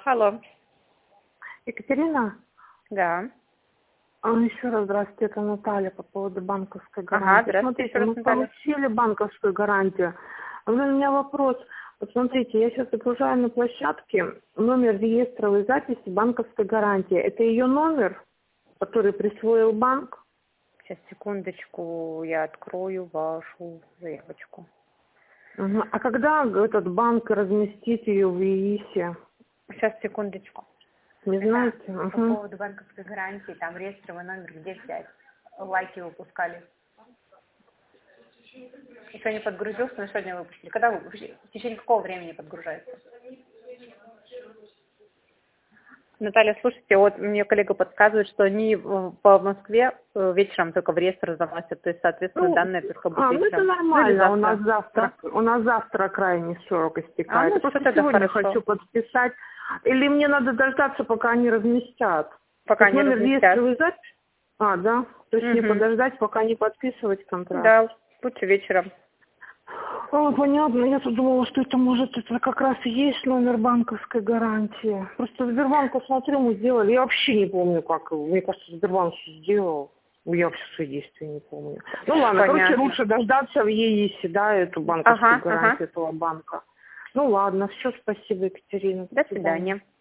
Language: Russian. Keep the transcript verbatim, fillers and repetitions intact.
Алло. Екатерина? Да. А, еще раз здравствуйте, это Наталья по поводу банковской гарантии. Ага, здравствуйте, Смотрите, еще раз, мы Наталья. получили банковскую гарантию. А у меня вопрос. Вот смотрите, я сейчас загружаю на площадке номер реестровой записи банковской гарантии. Это ее номер, который присвоил банк? Сейчас, секундочку, я открою вашу заявочку. Угу. А когда этот банк разместит ее в ИИСе? Сейчас, секундочку. Не знаете? Да, Угу. по поводу банковской гарантии, там реестровый номер где взять? Лайки выпускали. Еще не подгрузился, но сегодня выпустили. Когда выпустили? В течение какого времени подгружается? Наталья, слушайте, вот мне коллега подсказывает, что они по Москве вечером только в реестр заносят, то есть, соответственно, Ну, данные только будут а, ну это вечером. нормально, Ну, у нас завтра, у нас завтра крайний срок истекает. А, ну, Просто что тогда сегодня хорошо. хочу подписать. Или мне надо дождаться, пока они разместят? Пока То есть не номер разместят. реестровой записи? А, да? То есть не Угу. подождать, пока не подписывать контракт? Да, лучше вечером. О, понятно. Я тут думала, что это может это как раз и есть номер банковской гарантии. Просто Сбербанк, посмотрю, мы сделали. Я вообще не помню, как. Мне кажется, Сбербанк все сделал. Я вообще свои действия не помню. Ну ладно, Понятно. короче, лучше дождаться в ЕИСе, да, эту банковскую Ага, гарантию ага. этого банка. Ну ладно, все, спасибо, Екатерина. До свидания.